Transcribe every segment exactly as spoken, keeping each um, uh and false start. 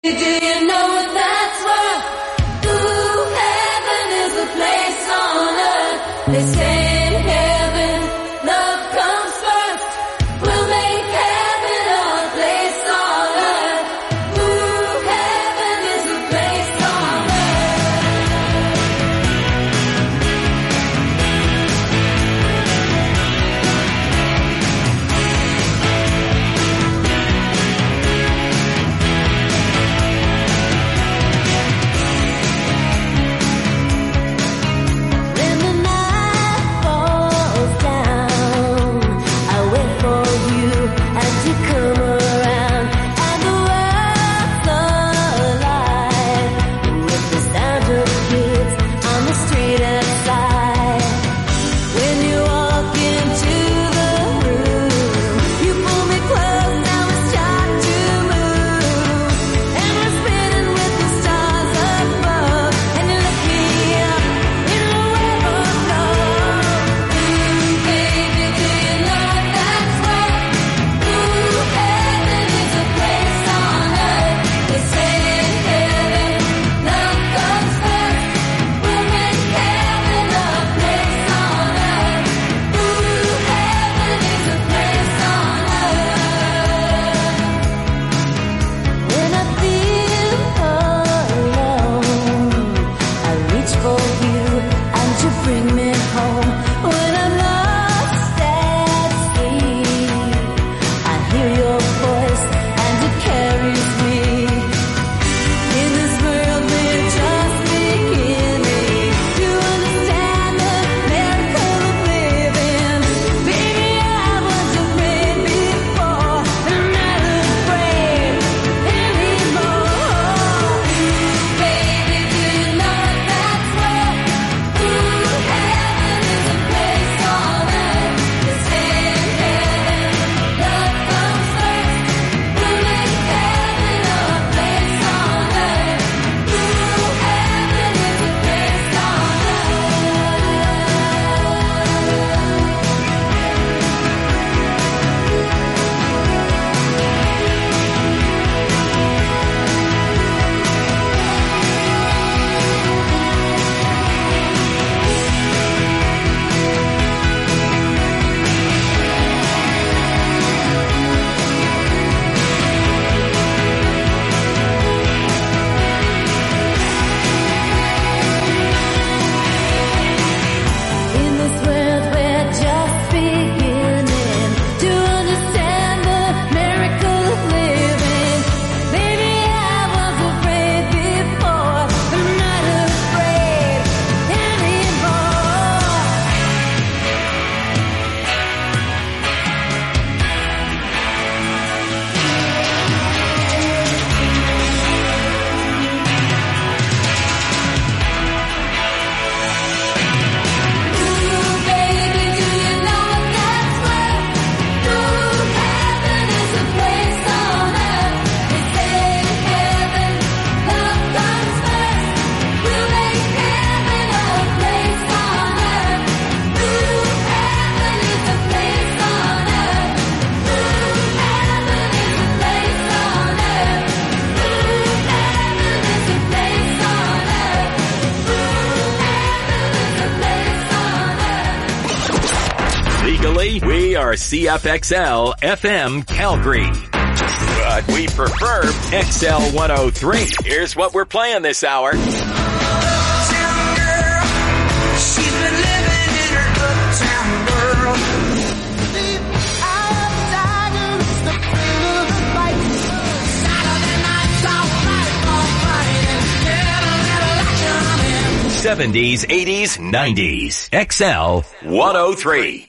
We are C F X L F M Calgary, but we prefer X L one oh three. Here's what we're playing this hour. seventies, eighties, nineties. X L one oh three.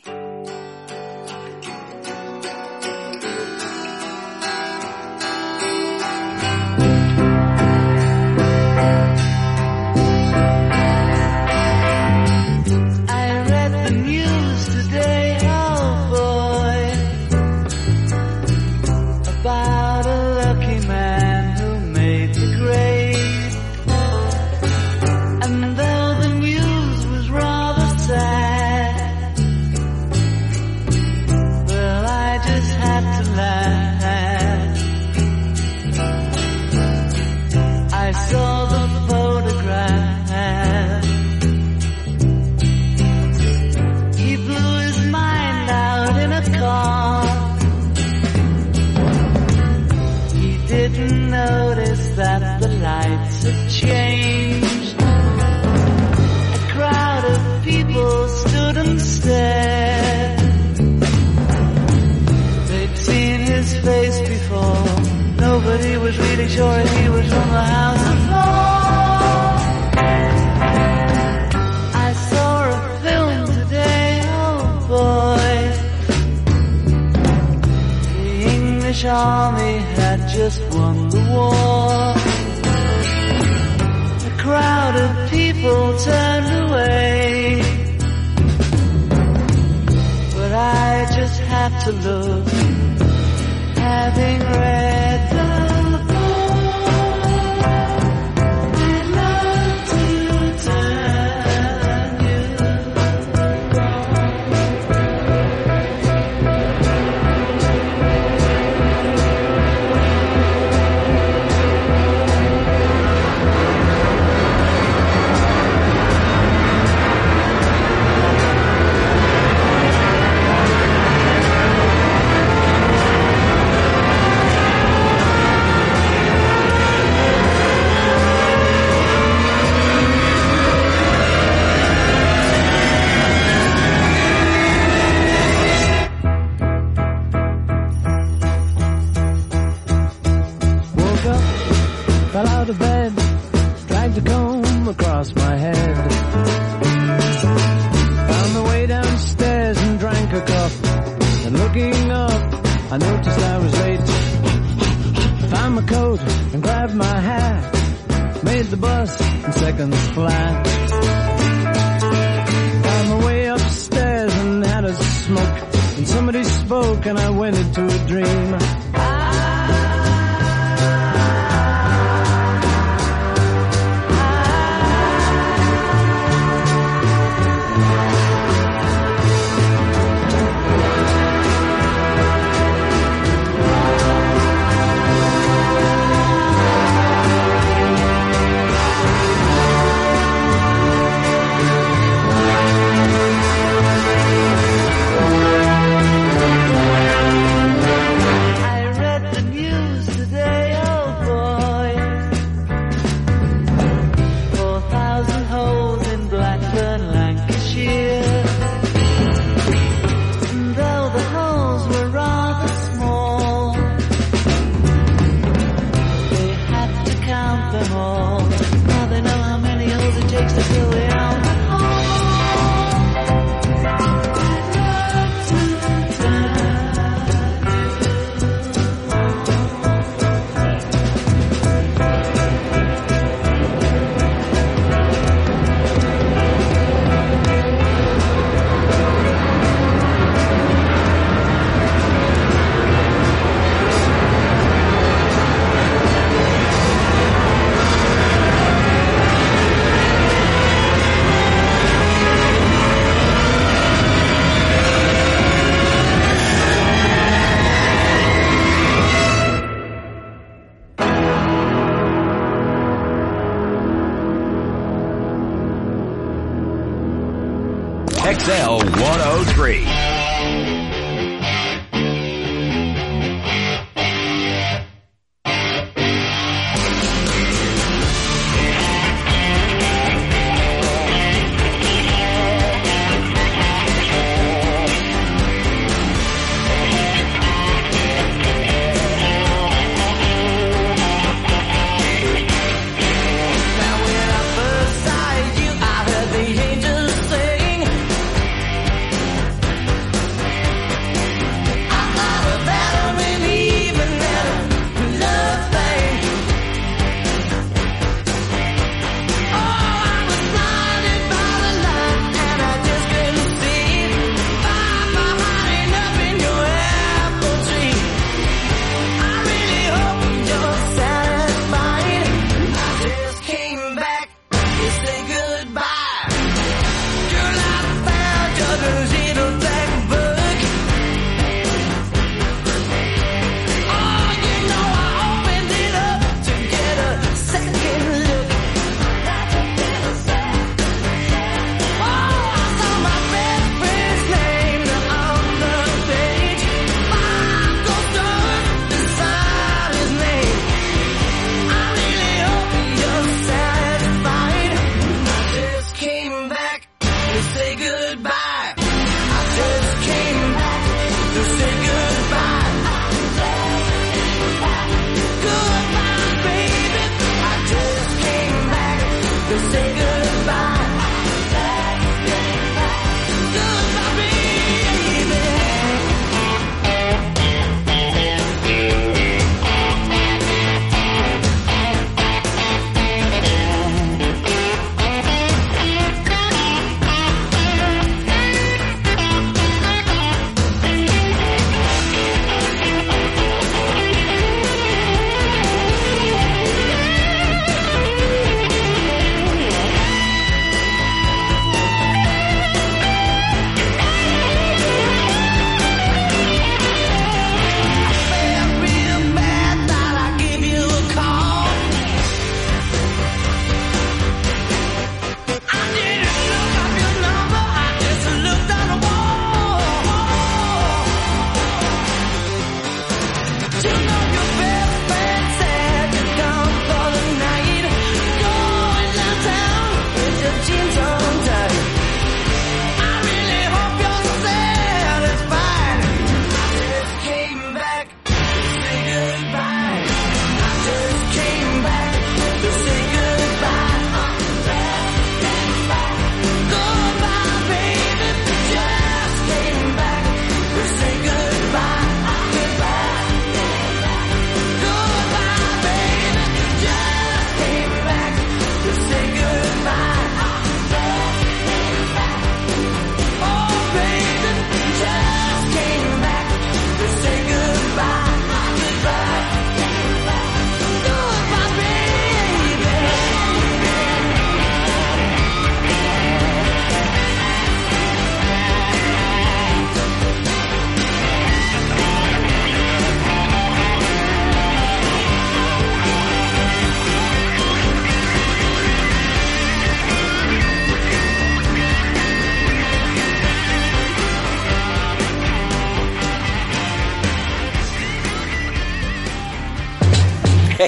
noticed that the lights had changed. A crowd of people stood and stared. They'd seen his face before. Nobody was really sure if he was from the House of Lords. I saw a film today, oh boy. The English army had just won the war. A crowd of people turned away, but I just had to look, having read the of bed, dragged a comb across my head, found my way downstairs and drank a cup, and looking up I noticed I was late. Found my coat and grabbed my hat, made the bus in seconds flat. Found my way upstairs and had a smoke, and somebody spoke and I went into a dream. X L one oh three.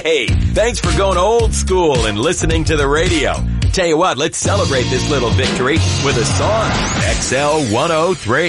Hey, thanks for going old school and listening to the radio. Tell you what, let's celebrate this little victory with a song. X L one oh three.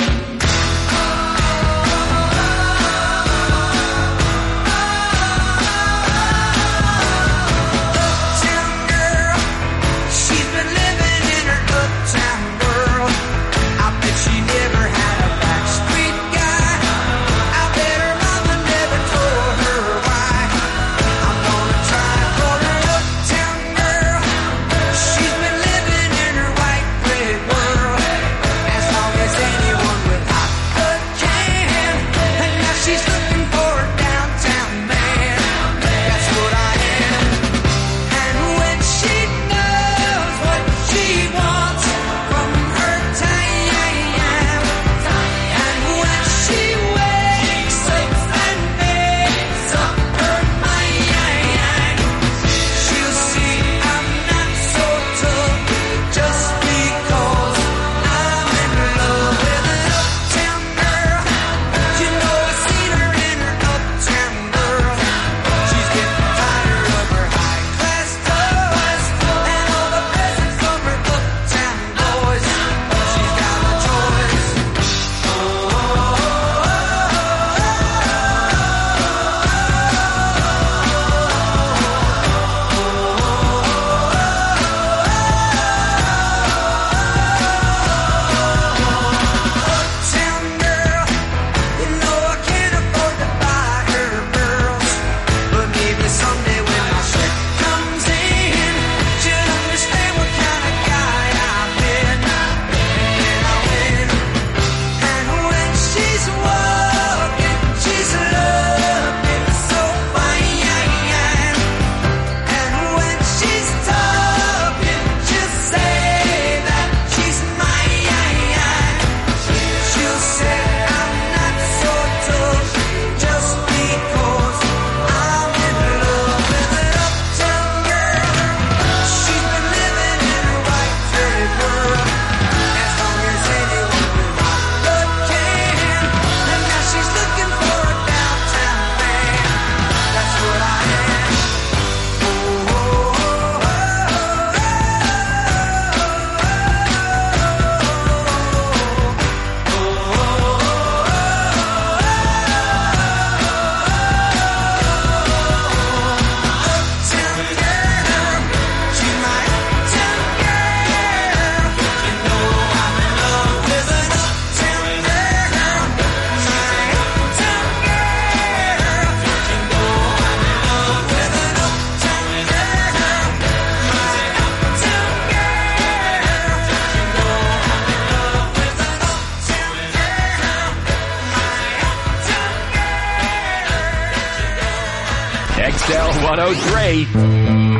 X L one oh three.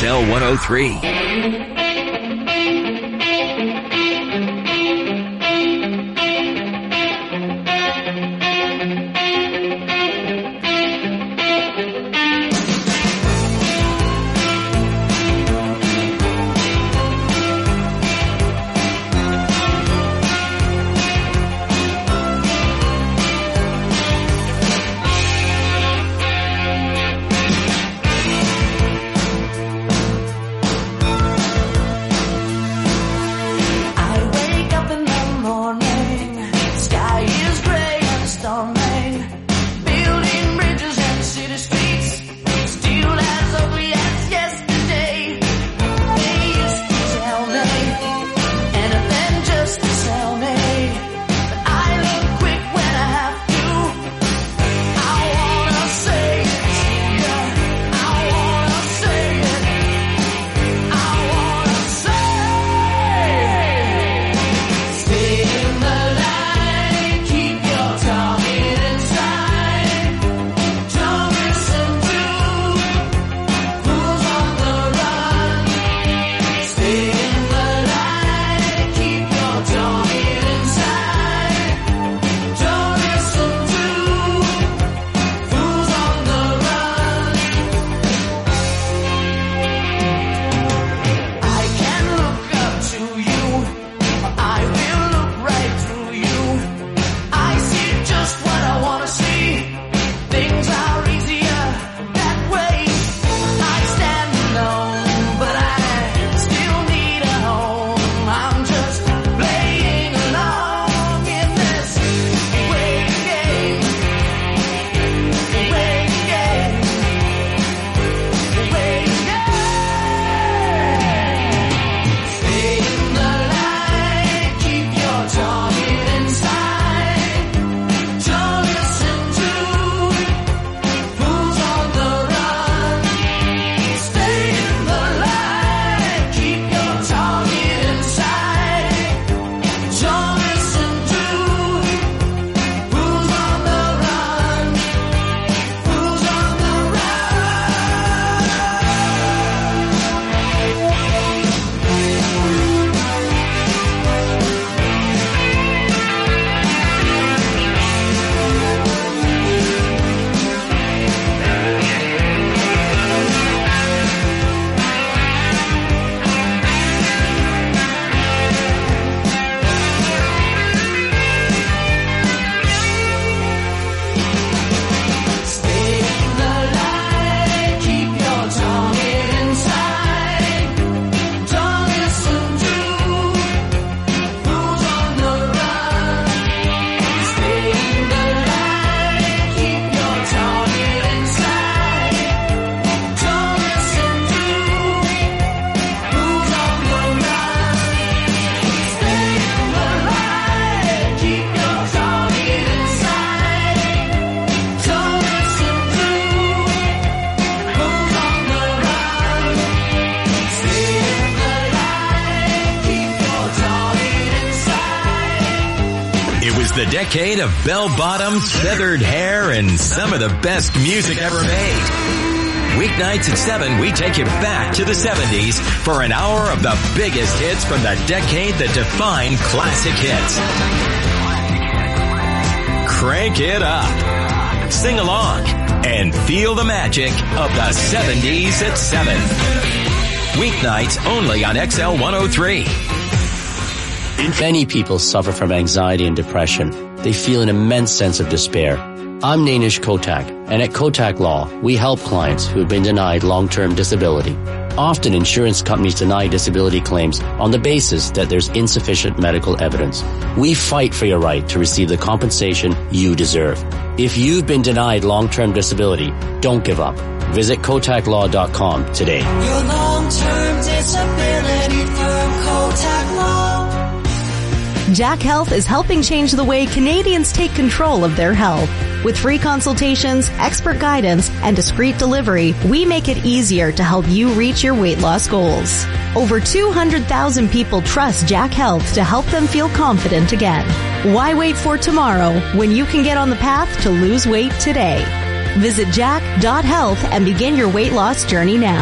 X L one oh three. The decade of bell-bottoms, feathered hair, and some of the best music ever made. Weeknights at seven, we take you back to the seventies for an hour of the biggest hits from the decade that defined classic hits. Crank it up, sing along, and feel the magic of the seventies at seven. Weeknights only on X L one oh three. Many people suffer from anxiety and depression. They feel an immense sense of despair. I'm Nainish Kotak, and at Kotak Law, we help clients who have been denied long-term disability. Often insurance companies deny disability claims on the basis that there's insufficient medical evidence. We fight for your right to receive the compensation you deserve. If you've been denied long-term disability, don't give up. Visit kotak law dot com today. Your long-term disability through Kotak Law. Jack Health is helping change the way Canadians take control of their health. With free consultations, expert guidance, and discreet delivery, we make it easier to help you reach your weight loss goals. Over two hundred thousand people trust Jack Health to help them feel confident again. Why wait for tomorrow when you can get on the path to lose weight today? Visit jack dot health and begin your weight loss journey now.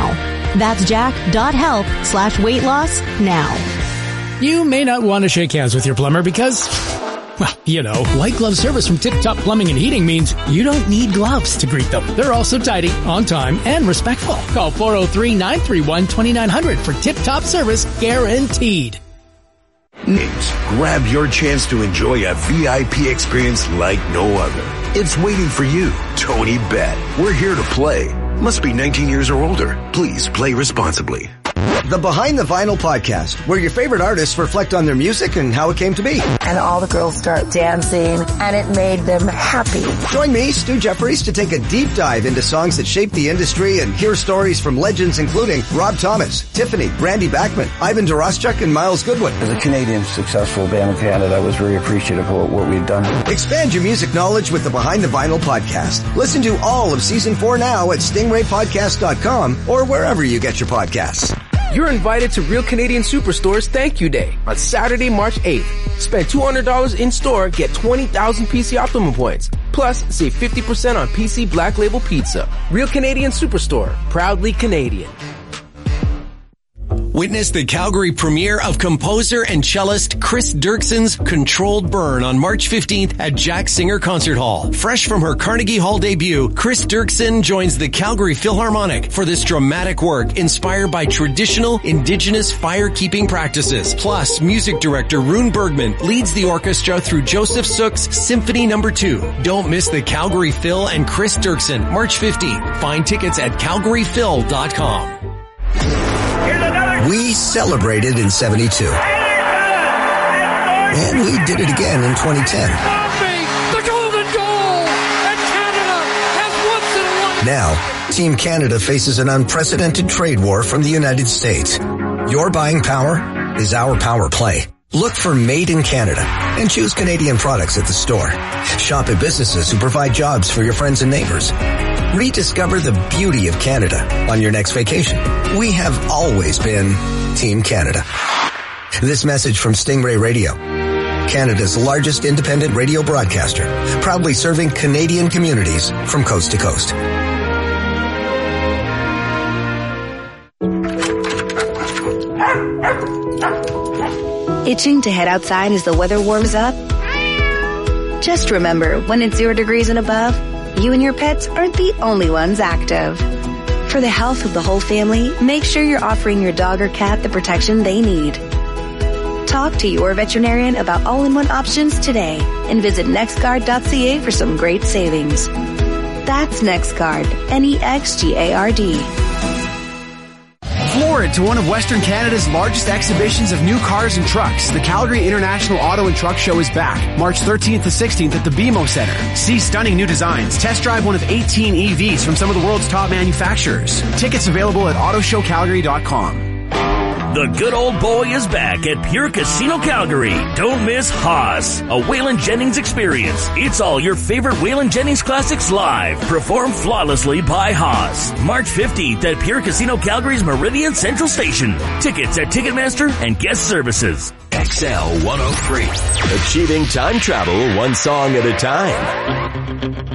That's jack.health slash weight loss now. You may not want to shake hands with your plumber because, well, you know, white glove service from Tip Top Plumbing and Heating means you don't need gloves to greet them. They're also tidy, on time, and respectful. Call four oh three, nine three one, two nine zero zero for Tip Top service guaranteed. Names, grab your chance to enjoy a V I P experience like no other. It's waiting for you. Tony Bet. We're here to play. Must be nineteen years or older. Please play responsibly. The Behind the Vinyl podcast, where your favorite artists reflect on their music and how it came to be. And all the girls start dancing, and it made them happy. Join me, Stu Jeffries, to take a deep dive into songs that shaped the industry and hear stories from legends including Rob Thomas, Tiffany, Randy Bachman, Ivan Doroschuk, and Miles Goodwin. As a Canadian successful band in Canada, I was very appreciative of what we've done. Expand your music knowledge with the Behind the Vinyl podcast. Listen to all of season four now at stingray podcast dot com or wherever you get your podcasts. You're invited to Real Canadian Superstore's Thank You Day on Saturday, March eighth. Spend two hundred dollars in store, get twenty thousand P C Optimum points. Plus, save fifty percent on P C Black Label Pizza. Real Canadian Superstore, proudly Canadian. Witness the Calgary premiere of composer and cellist Chris Dirkson's Controlled Burn on March fifteenth at Jack Singer Concert Hall. Fresh from her Carnegie Hall debut, Chris Dirkson joins the Calgary Philharmonic for this dramatic work inspired by traditional indigenous fire-keeping practices. Plus, music director Rune Bergman leads the orchestra through Joseph Sook's Symphony Number two. Don't miss the Calgary Phil and Chris Dirkson, March fifteenth. Find tickets at calgary phil dot com. We celebrated in seventy-two. And we did it again in twenty ten. The golden goal! And Canada has once in a life. Now, Team Canada faces an unprecedented trade war from the United States. Your buying power is our power play. Look for Made in Canada and choose Canadian products at the store. Shop at businesses who provide jobs for your friends and neighbors. Rediscover the beauty of Canada on your next vacation. We have always been Team Canada. This message from Stingray Radio, Canada's largest independent radio broadcaster, proudly serving Canadian communities from coast to coast. Itching to head outside as the weather warms up? Just remember, when it's zero degrees and above, you and your pets aren't the only ones active. For the health of the whole family, make sure you're offering your dog or cat the protection they need. Talk to your veterinarian about all-in-one options today and visit nextguard dot c a for some great savings. That's NextGuard, N E X G A R D. Forward to one of Western Canada's largest exhibitions of new cars and trucks. The Calgary International Auto and Truck Show is back, March thirteenth to sixteenth at the B M O Center. See stunning new designs. Test drive one of eighteen E Vs from some of the world's top manufacturers. Tickets available at auto show calgary dot com. The good old boy is back at Pure Casino Calgary. Don't miss Haas, a Waylon Jennings experience. It's all your favorite Waylon Jennings classics live, performed flawlessly by Haas. March fifteenth at Pure Casino Calgary's Meridian Central Station. Tickets at Ticketmaster and guest services. X L one oh three. Achieving time travel one song at a time.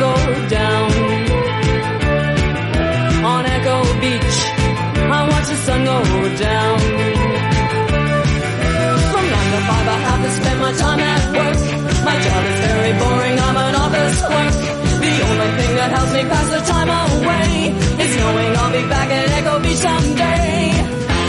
go down. On Echo Beach, I watch the sun go down. From nine to five I have to spend my time at work. My job is very boring, I'm an office clerk. The only thing that helps me pass the time away is knowing I'll be back at Echo Beach someday.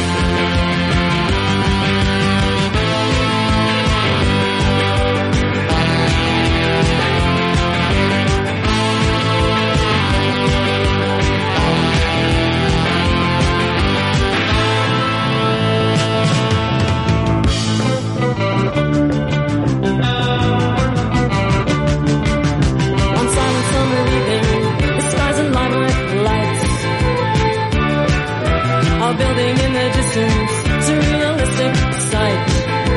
Building in the distance, surrealistic sight.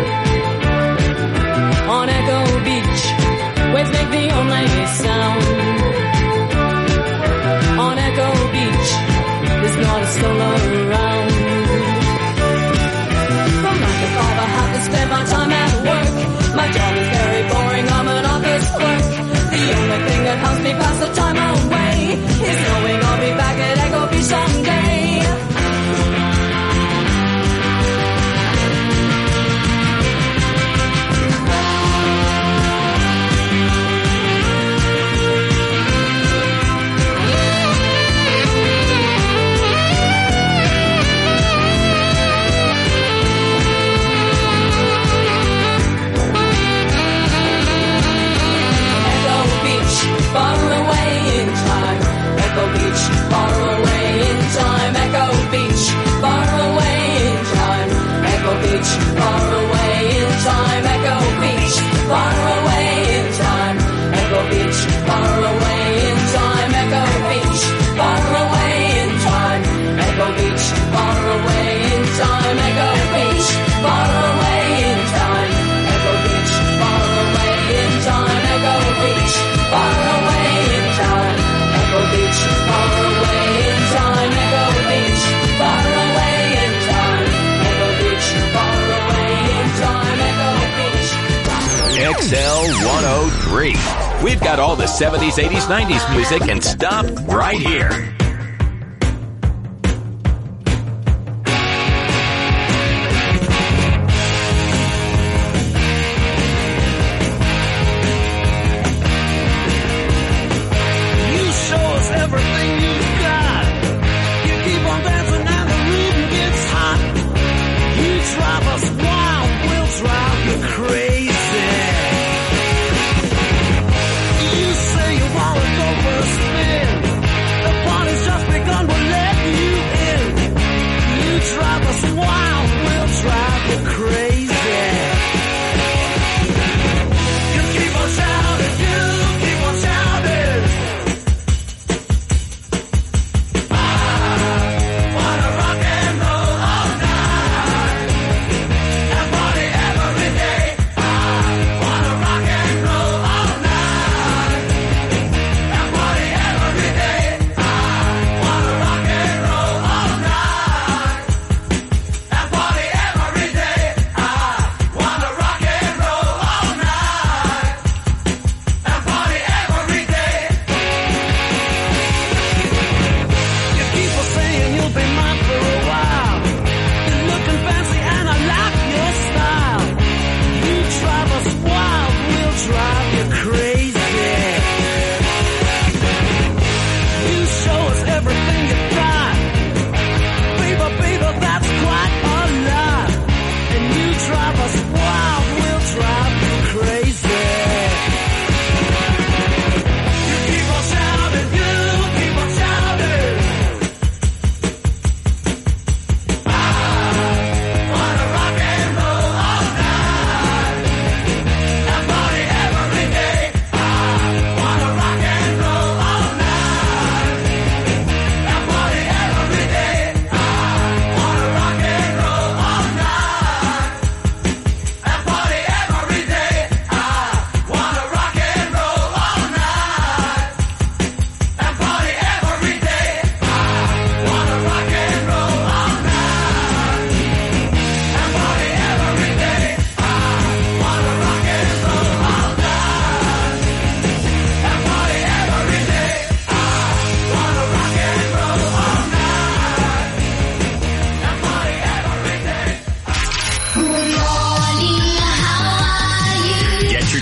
On Echo Beach, waves make the only sound. On Echo Beach, there's not a soul around. From nine to five I have to spend my time at work. My job is very boring, I'm an office clerk. The only thing that helps me pass the time away is knowing I'll be back at Echo Beach someday. Far away in time, Echo Beach, far away in time, Echo Beach, far away in time, Echo Beach, far away in time, Echo Beach, far away in time, Echo Beach, far away in time, Echo Beach, far away in time, Echo Beach, far away in time, Echo Beach, far away in time, Echo Beach, far away in time, Echo Beach, far away in time, Echo Beach, far away in time, Echo Beach, far away in time, Echo Beach, far away in time, Echo Beach. X L one oh three. We've got all the seventies, eighties, nineties music and stop right here. Crazy. You say you wanna go for a spin. The party's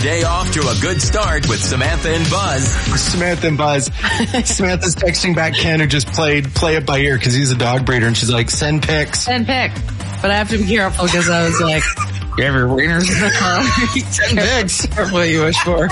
day off to a good start with Samantha and Buzz. Samantha and Buzz. Samantha's texting back Ken, who just played Play It By Ear because he's a dog breeder, and she's like, send pics. Send pic. But I have to be careful because I was like, you have your wieners in the car. Send pics. Careful what you wish for.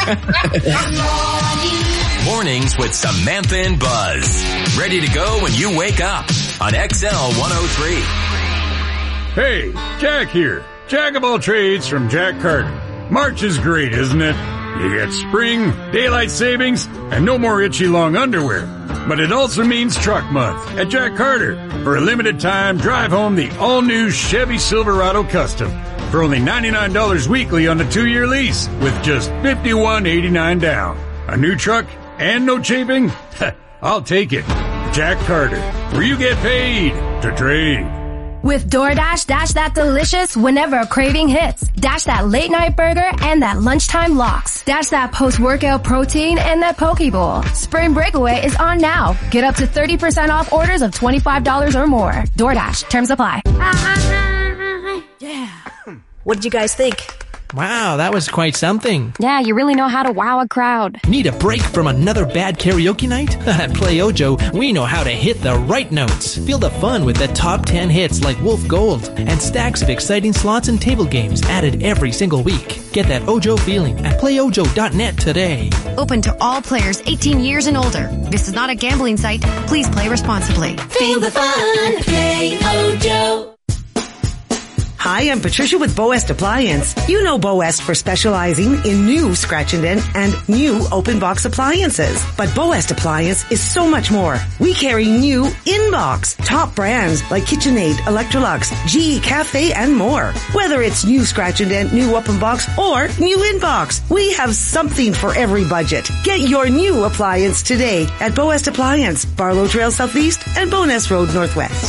Mornings with Samantha and Buzz. Ready to go when you wake up on X L one oh three. Hey, Jack here. Jack of all trades from Jack Carter. March is great, isn't it? You get spring, daylight savings, and no more itchy long underwear. But it also means truck month at Jack Carter. For a limited time, drive home the all-new Chevy Silverado Custom for only ninety-nine dollars weekly on a two-year lease with just fifty-one eighty-nine down. A new truck and no chafing? I'll take it. Jack Carter, where you get paid to trade. With DoorDash, dash that delicious whenever a craving hits. Dash that late night burger and that lunchtime lox. Dash that post-workout protein and that poke bowl. Spring Breakaway is on now. Get up to thirty percent off orders of twenty-five dollars or more. DoorDash. Terms apply. Yeah. What did you guys think? Wow, that was quite something. Yeah, you really know how to wow a crowd. Need a break from another bad karaoke night? At Play Ojo, we know how to hit the right notes. Feel the fun with the top ten hits like Wolf Gold and stacks of exciting slots and table games added every single week. Get that Ojo feeling at play ojo dot net today. Open to all players eighteen years and older. This is not a gambling site. Please play responsibly. Feel the fun. Play Ojo. Hi, I'm Patricia with Boest Appliance. You know Boest for specializing in new scratch and dent and new open box appliances. But Boest Appliance is so much more. We carry new in-box, top brands like KitchenAid, Electrolux, G E Cafe, and more. Whether it's new scratch and dent, new open box, or new in-box, we have something for every budget. Get your new appliance today at Boest Appliance, Barlow Trail Southeast and Bowness Road Northwest.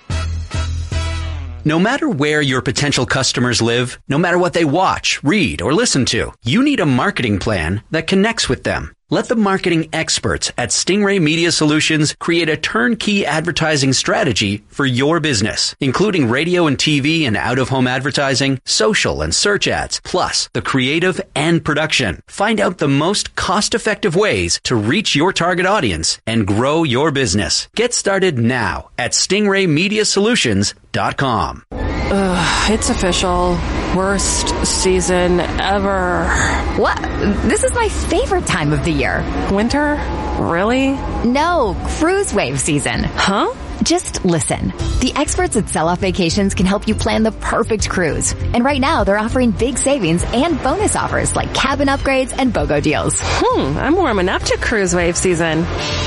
No matter where your potential customers live, no matter what they watch, read, or listen to, you need a marketing plan that connects with them. Let the marketing experts at Stingray Media Solutions create a turnkey advertising strategy for your business, including radio and T V and out-of-home advertising, social and search ads, plus the creative and production. Find out the most cost-effective ways to reach your target audience and grow your business. Get started now at stingray media solutions dot com. Ugh, it's official. Worst season ever. What? This is my favorite time of the year. Winter? Really? No, cruise wave season. Huh? Just listen. The experts at Sell Off Vacations can help you plan the perfect cruise. And right now, they're offering big savings and bonus offers like cabin upgrades and BOGO deals. Hmm, I'm warming up to cruise wave season.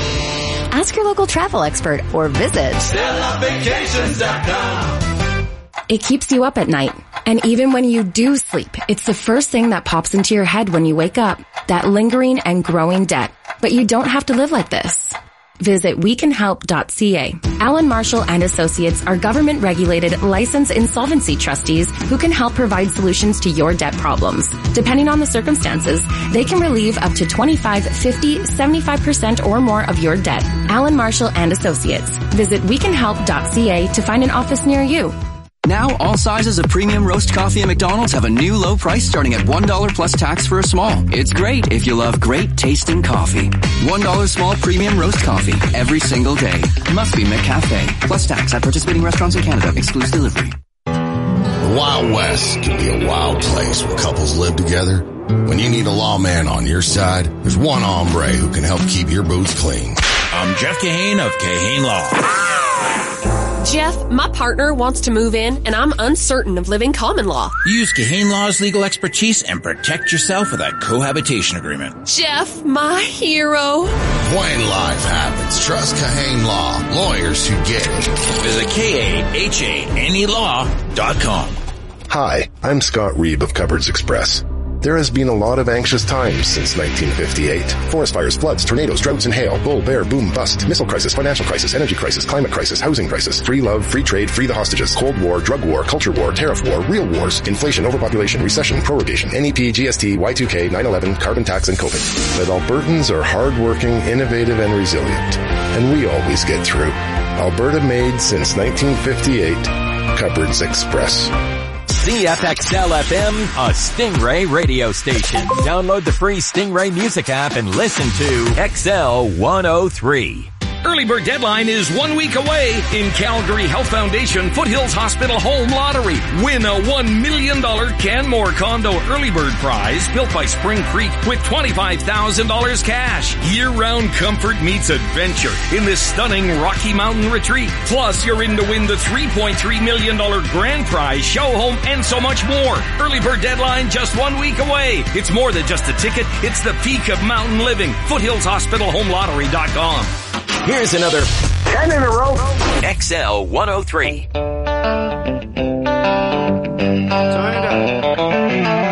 Ask your local travel expert or visit sell off vacations dot com. It keeps you up at night. And even when you do sleep, it's the first thing that pops into your head when you wake up. That lingering and growing debt. But you don't have to live like this. Visit we can help dot c a. Allen Marshall and Associates are government-regulated, licensed insolvency trustees who can help provide solutions to your debt problems. Depending on the circumstances, they can relieve up to twenty-five, fifty, seventy-five percent or more of your debt. Allen Marshall and Associates. Visit we can help dot c a to find an office near you. Now, all sizes of premium roast coffee at McDonald's have a new low price starting at one dollar plus tax for a small. It's great if you love great tasting coffee. one dollar small premium roast coffee every single day. Must be McCafe. Plus tax at participating restaurants in Canada. Excludes delivery. The Wild West can be a wild place where couples live together. When you need a lawman on your side, there's one hombre who can help keep your boots clean. I'm Jeff Kahane of Kahane Law. Jeff, my partner wants to move in, and I'm uncertain of living common law. Use Kahane Law's legal expertise and protect yourself with a cohabitation agreement. Jeff, my hero. When life happens, trust Kahane Law. Lawyers who get it. Visit K A H A N E law dot com. Hi, I'm Scott Reeb of Cupboards Express. There has been a lot of anxious times since nineteen fifty-eight. Forest fires, floods, tornadoes, droughts and hail, bull, bear, boom, bust, missile crisis, financial crisis, energy crisis, climate crisis, housing crisis, free love, free trade, free the hostages, Cold War, drug war, culture war, tariff war, real wars, inflation, overpopulation, recession, prorogation, N E P, G S T, Y two K, nine eleven, carbon tax, and COVID. But Albertans are hardworking, innovative, and resilient. And we always get through. Alberta made since nineteen fifty-eight. Cupboards Express. C F X L F M, a Stingray radio station. Download the free Stingray music app and listen to X L one oh three. Early Bird Deadline is one week away in Calgary Health Foundation Foothills Hospital Home Lottery. Win a one million dollars Canmore Condo Early Bird Prize built by Spring Creek with twenty-five thousand dollars cash. Year-round comfort meets adventure in this stunning Rocky Mountain retreat. Plus, you're in to win the three point three million dollars grand prize, show home, and so much more. Early Bird Deadline just one week away. It's more than just a ticket. It's the peak of mountain living. Foothills Hospital Home Lottery dot com. Here's another ten in a row. X L one oh three. Turn it up.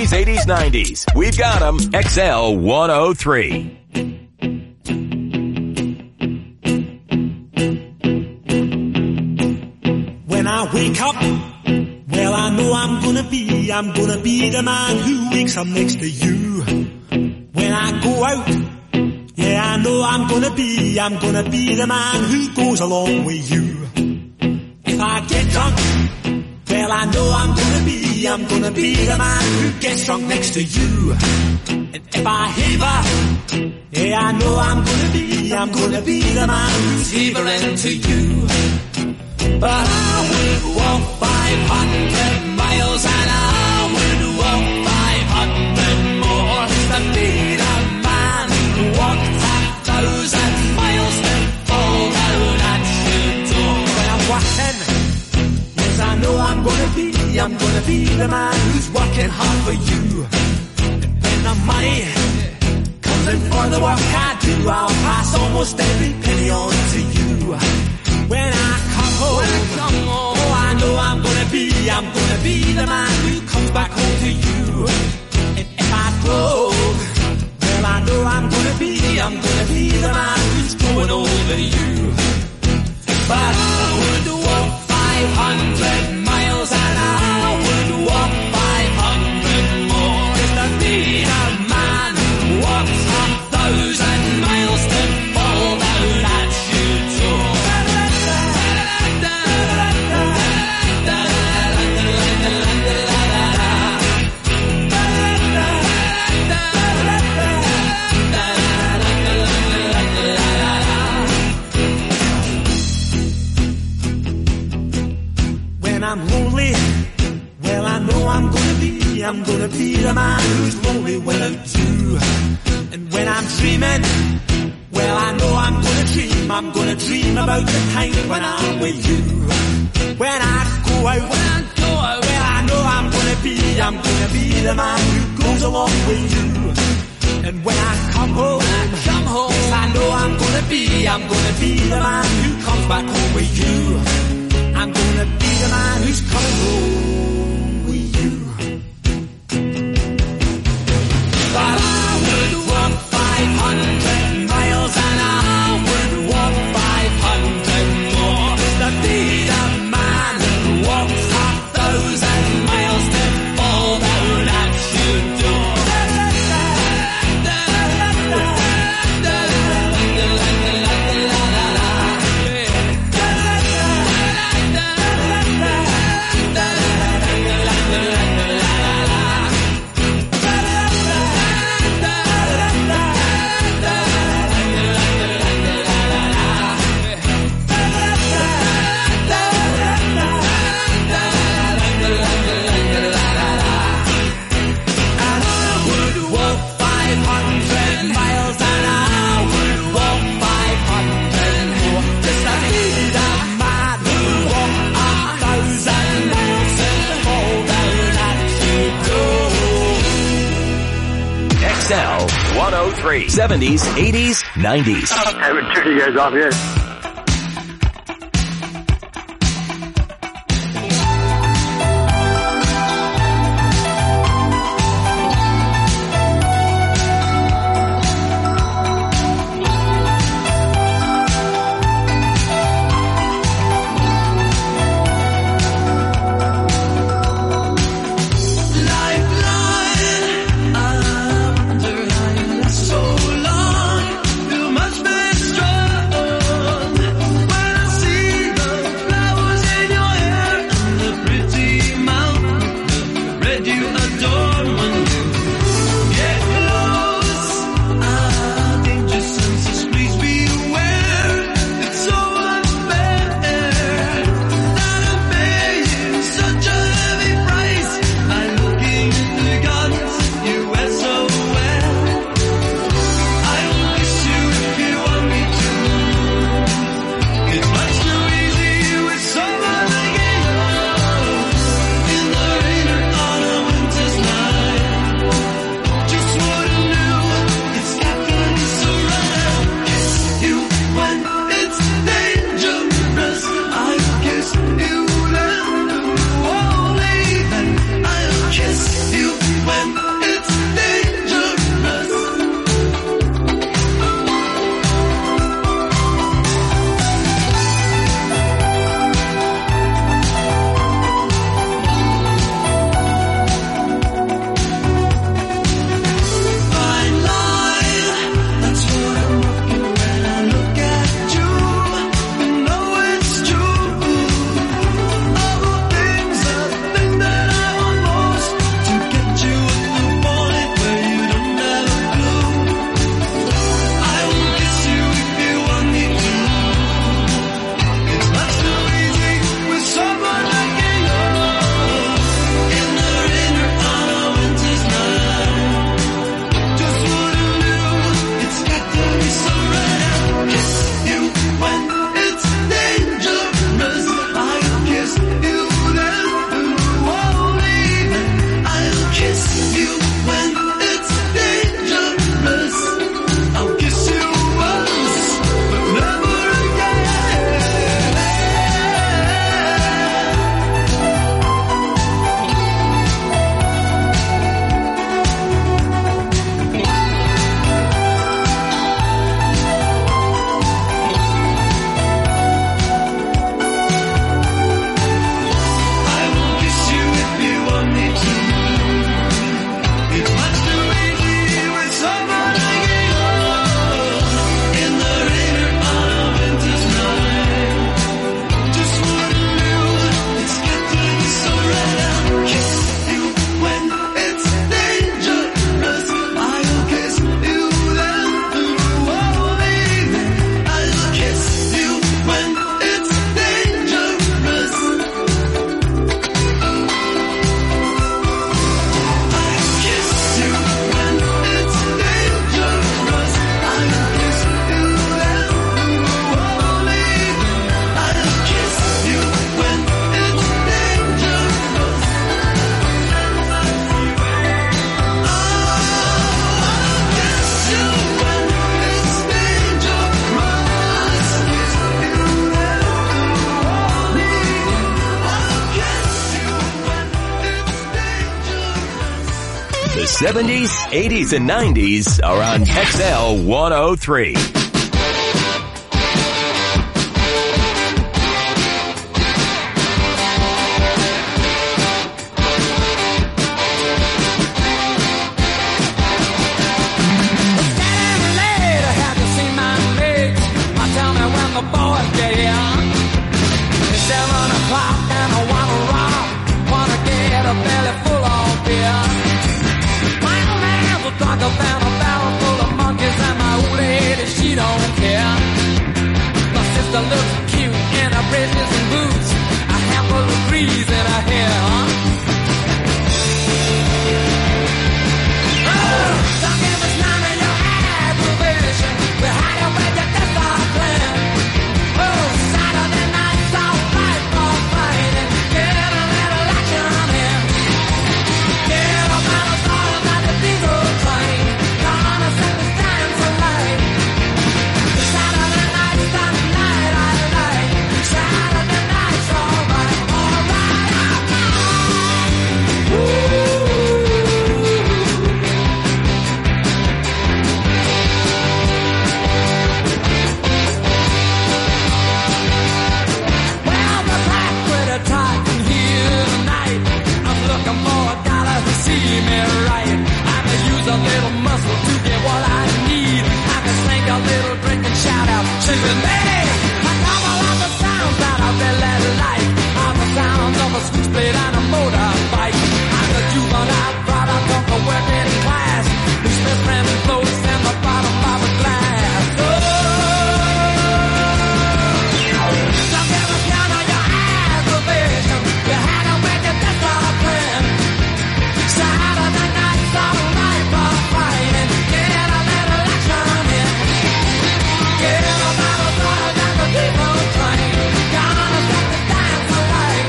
seventies, eighties, nineties. We've got them. X L one oh three. When I wake up, well, I know I'm gonna be, I'm gonna be the man who wakes up next to you. When I go out, yeah, I know I'm gonna be, I'm gonna be the man who goes along with you. If I get drunk, well, I know I'm gonna be, I'm gonna be the man who gets drunk next to you. And if I haver, yeah, I know I'm gonna be, I'm gonna be the man who's havering to you. But I would walk five hundred miles and I would walk five hundred more to be the man who walked a thousand miles to fall down at your door. When I'm walking, yes, I know I'm gonna be, I'm gonna be the man who's working hard for you. And when the money comes in for the work I do, I'll pass almost every penny on to you. When I come home, when I come home, oh, I know I'm gonna be, I'm gonna be the man who comes back home to you. And if I drove, well, I know I'm gonna be, I'm gonna be the man who's going over you. But I would walk five hundred miles and I would walk five hundred more just to be the man who walks a thousand miles to fall down at your door. I'm lonely, well, I know I'm gonna be, I'm gonna be the man who's lonely without you. And when I'm dreaming, well, I know I'm gonna dream, I'm gonna dream about the time when I'm with you. When I go out, when I go out, well, I know I'm gonna be, I'm gonna be the man who goes along with you. And when I come home, when I come home, yes, I know I'm gonna be, I'm gonna be the man who comes back home with you. I'm gonna be the man who's coming home with you. But I would walk five hundred miles and I would walk five hundred more to be the man who walks a thousand miles to fall down at your door. X L one oh three. seventies, eighties, nineties. I haven't turned you guys off yet. So long, you must be strong. seventies, eighties, and nineties are on X L one oh three. Sister looks cute in her braces and boots, a handful of breeze in her hair, huh? Oh, don't give us none of your aggravation. We're hiding where your death are playing. Oh, Saturday night's alright for fighting. Get a little action in. Get up and a song about the diesel train. Gonna set the stands alight. Saturday night's the night I like. Saturday night's alright, alright. Ooh. Well, the black critter talking here tonight. I'm looking for a dollar to see me right. I can use a little muscle to get what I need. I can sing a little drink and shout out, she's with me. I come along the sounds that I really like. Are the sounds of a switchblade and a motorbike. I'm the juvenile product of the working class, whose best friend floats in the bottom of a glass. Oh, don't give us none of your aggravation. You had to make it that's our plan. Saturday night's alright for fighting. Get a little action in. Get a bottle bottle down the people train. Gonna set the dance alight.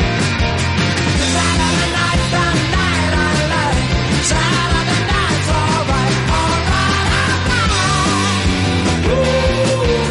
Saturday night's the night I like. Saturday night's alright, alright, alright. Ooh.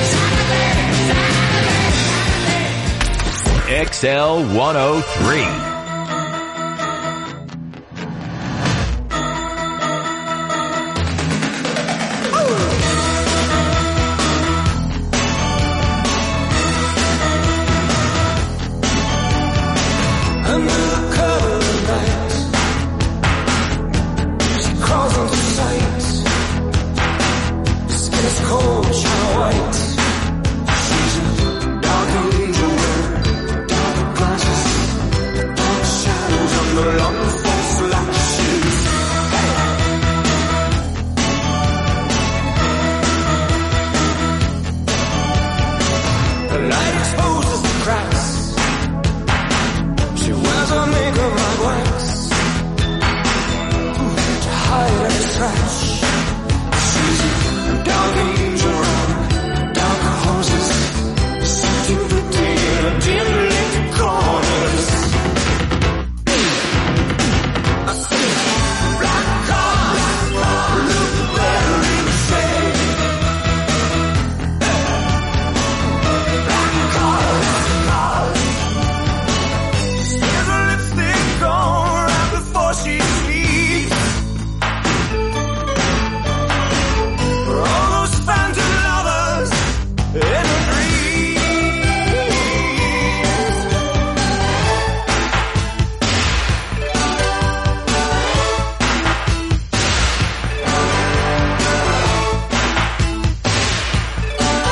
X L one oh three.